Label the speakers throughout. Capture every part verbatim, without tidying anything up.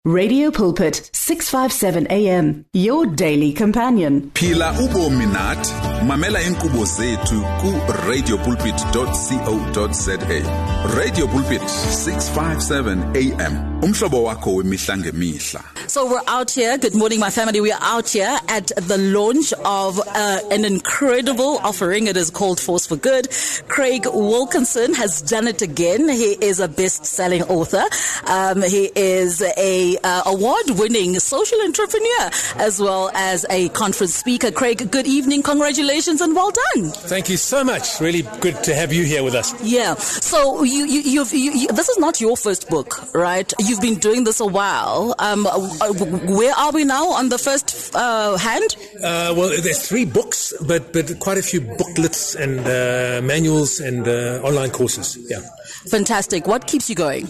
Speaker 1: Radio Pulpit, six fifty-seven A M, your daily companion.
Speaker 2: Phila ubomi nathi, mamela inkqubo zethu ku radio pulpit dot co dot za. Radio Pulpit, six fifty-seven A M. Umhlobo wakho wemihla ngemihla.
Speaker 3: So we're out here. Good morning, my family. We are out here at the launch of uh, an incredible offering. It is called Force for Good. Craig Wilkinson has done it again. He is a best-selling author. Um, he is a uh, award-winning social entrepreneur as well as a conference speaker. Craig, good evening. Congratulations and well done.
Speaker 4: Thank you so much. Really good to have you here with us.
Speaker 3: Yeah. So you, you, you've, you, you, this is not your first book, right? You've been doing this a while. Um, where are we now on the first uh, hand?
Speaker 4: Uh, well, there's three books, but but quite a few booklets and uh, manuals and uh, online courses. Yeah.
Speaker 3: Fantastic. What keeps you going?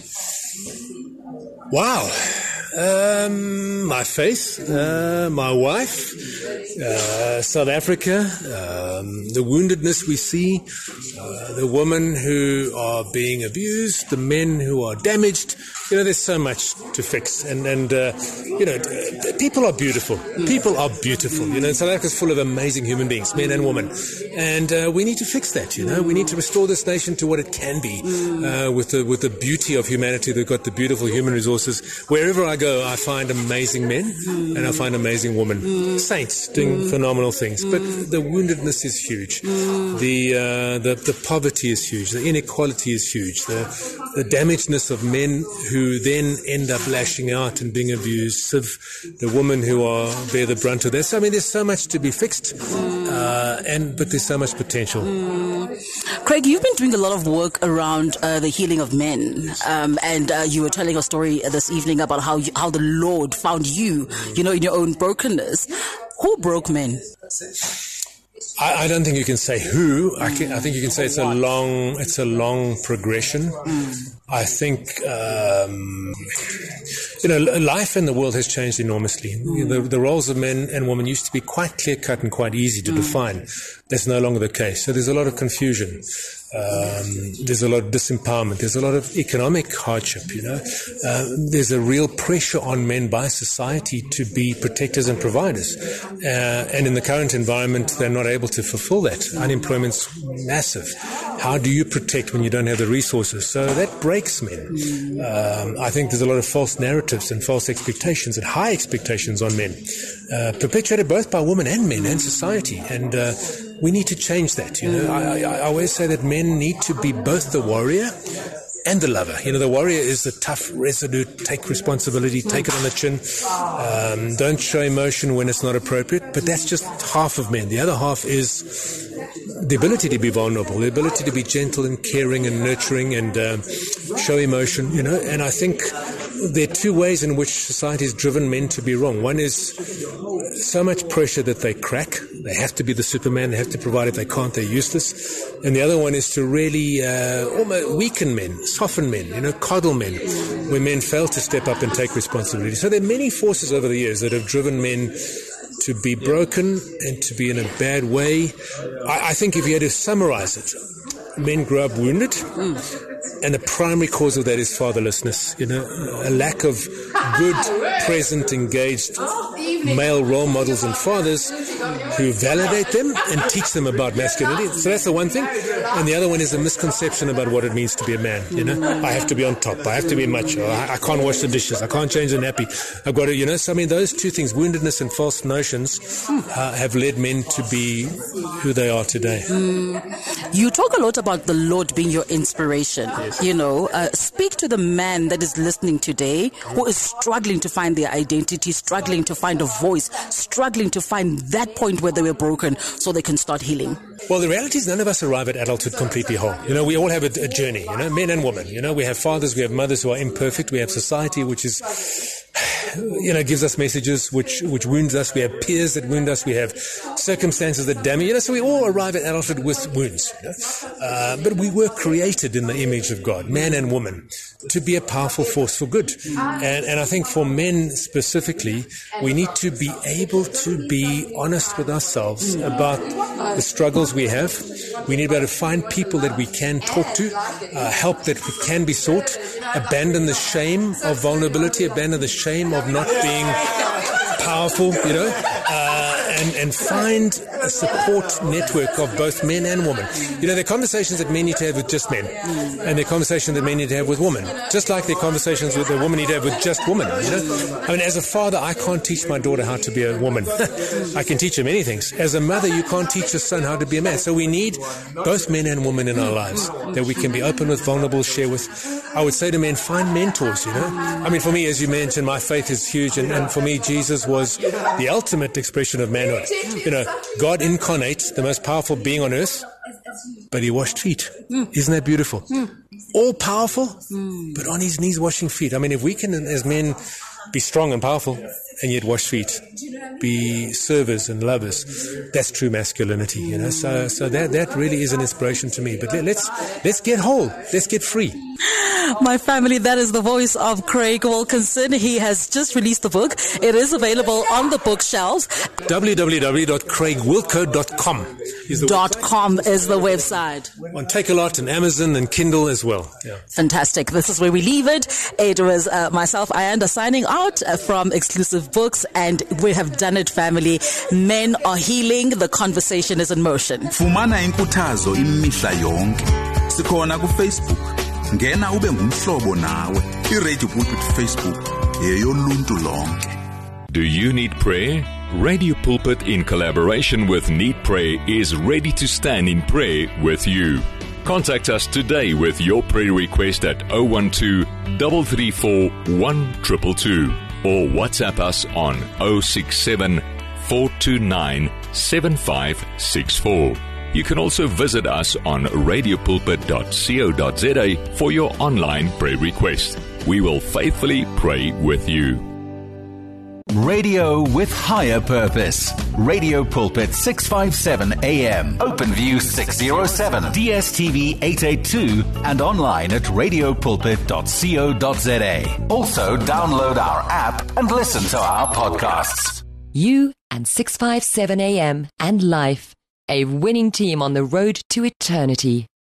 Speaker 4: Wow. Um, my faith, uh, my wife, uh, South Africa, um, the woundedness we see, uh, the women who are being abused, the men who are damaged. You know, there's so much to fix. And, and uh, you know, people are beautiful. People are beautiful. You know, and South Africa is full of amazing human beings, men and women. And uh, we need to fix that, you know. We need to restore this nation to what it can be uh, with, the, with the beauty of humanity. They've got the beautiful human resources. Wherever I go, I find amazing men and I find amazing women. Saints doing phenomenal things. But the woundedness is huge. The, uh, the, the poverty is huge. The inequality is huge. The, the damagedness of men who who then end up lashing out and being abusive, the women who are bear the brunt of this. I mean, there's so much to be fixed, uh, and but there's so much potential.
Speaker 3: Mm. Craig, you've been doing a lot of work around uh, the healing of men, um, and uh, you were telling a story this evening about how you, how the Lord found you, you know, in your own brokenness. Who broke men?
Speaker 4: I, I don't think you can say who. I, can, I think you can say it's a long, it's a long progression. Mm. I think, um, you know, life in the world has changed enormously. Mm. The, the roles of men and women used to be quite clear-cut and quite easy to mm. define. That's no longer the case. So there's a lot of confusion. Um, there's a lot of disempowerment. There's a lot of economic hardship, you know. Uh, there's a real pressure on men by society to be protectors and providers. Uh, and in the current environment, they're not able to fulfill that. Unemployment's massive. How do you protect when you don't have the resources? So that breaks men. Um, I think there's a lot of false narratives and false expectations and high expectations on men, uh, perpetuated both by women and men and society. And uh, we need to change that. You know, I, I, I always say that men need to be both the warrior and the lover. You know, the warrior is the tough, resolute, take responsibility, take it on the chin, um, don't show emotion when it's not appropriate. But that's just half of men. The other half is the ability to be vulnerable, the ability to be gentle and caring and nurturing and um, show emotion, you know. And I think there are two ways in which society has driven men to be wrong. One is so much pressure that they crack. They have to be the Superman. They have to provide. If they can't, they're useless. And the other one is to really uh, almost weaken men, soften men, you know, coddle men, where men fail to step up and take responsibility. So there are many forces over the years that have driven men to be broken and to be in a bad way. I, I think if you had to summarize it, men grow up wounded, mm. and the primary cause of that is fatherlessness. You know, a lack of good, present, engaged male role models and fathers who validate them and teach them about masculinity. So that's the one thing. And the other one is a misconception about what it means to be a man. You know, I have to be on top. I have to be macho. I, I can't wash the dishes. I can't change the nappy. I've got to, you know. So I mean, those two things, woundedness and false notions, uh, have led men to be who they are today.
Speaker 3: Mm. You talk a lot about the Lord being your inspiration. Yes. You know, uh, speak to the man that is listening today who is struggling to find their identity, struggling to find a voice, struggling to find that point where they were broken so they can start healing.
Speaker 4: Well, the reality is none of us arrive at adulthood completely whole. You know, we all have a, a journey, you know, men and women. You know, we have fathers, we have mothers who are imperfect. We have society which is, you know, gives us messages which, which wounds us. We have peers that wound us. We have circumstances that damage. You know, so we all arrive at adulthood with wounds. You know? uh, but we were created in the image of God, man and woman. to be a powerful force for good. And, and I think for men specifically, we need to be able to be honest with ourselves about the struggles we have. We need to be able to find people that we can talk to, uh, help that can be sought, abandon the shame of vulnerability, abandon the shame of not being powerful, you know, uh, and, and find a support network of both men and women. You know, there are conversations that men need to have with just men, and there are conversations that men need to have with women, just like there are conversations that the woman need to have with just women, you know. I mean, as a father, I can't teach my daughter how to be a woman. I can teach her many things. As a mother, you can't teach your son how to be a man. So we need both men and women in our lives that we can be open with, vulnerable, share with. I would say to men, find mentors, you know. I mean, for me, as you mentioned, my faith is huge, and, and for me, Jesus was the ultimate expression of manhood. You know, God incarnate, the most powerful being on earth, but he washed feet. Mm. Isn't that beautiful? Mm. All powerful, mm. but on his knees washing feet. I mean, if we can, as men, be strong and powerful and yet wash feet, be servers and lovers, that's true masculinity, you know. So, so that that really is an inspiration to me. But let's let's get whole, let's get free.
Speaker 3: My family, that is the voice of Craig Wilkinson. He has just released the book. It is available on the bookshelves.
Speaker 4: w w w dot craig wilco dot com is the
Speaker 3: Dot
Speaker 4: website.
Speaker 3: com is the website.
Speaker 4: On Takealot and Amazon and Kindle as well. Yeah.
Speaker 3: Fantastic. This is where we leave it. It was uh, myself, Ayanda, signing out uh, from Exclusive Books, and we have done it, family. Men are healing. The conversation is in motion.
Speaker 2: Fumana inkuthazo imihla yonke. Sikhona ku Facebook. Ngena ube ngumhlobo nawe. iRadio Pulpit Facebook eyoluntu lonke.
Speaker 5: Do you need prayer? Radio Pulpit, in collaboration with Need Prayer, is ready to stand in prayer with you. Contact us today with your prayer request at zero one two, three three four, one two two two or WhatsApp us on zero six seven, four two nine, seven five six four. You can also visit us on radio pulpit dot co dot za for your online prayer request. We will faithfully pray with you.
Speaker 6: Radio with higher purpose. Radio Pulpit six fifty-seven A M. OpenView six oh seven. D S T V eight eighty-two. And online at radio pulpit dot co dot za. Also download our app and listen to our podcasts.
Speaker 7: You and six fifty-seven A M and Life. A winning team on the road to eternity.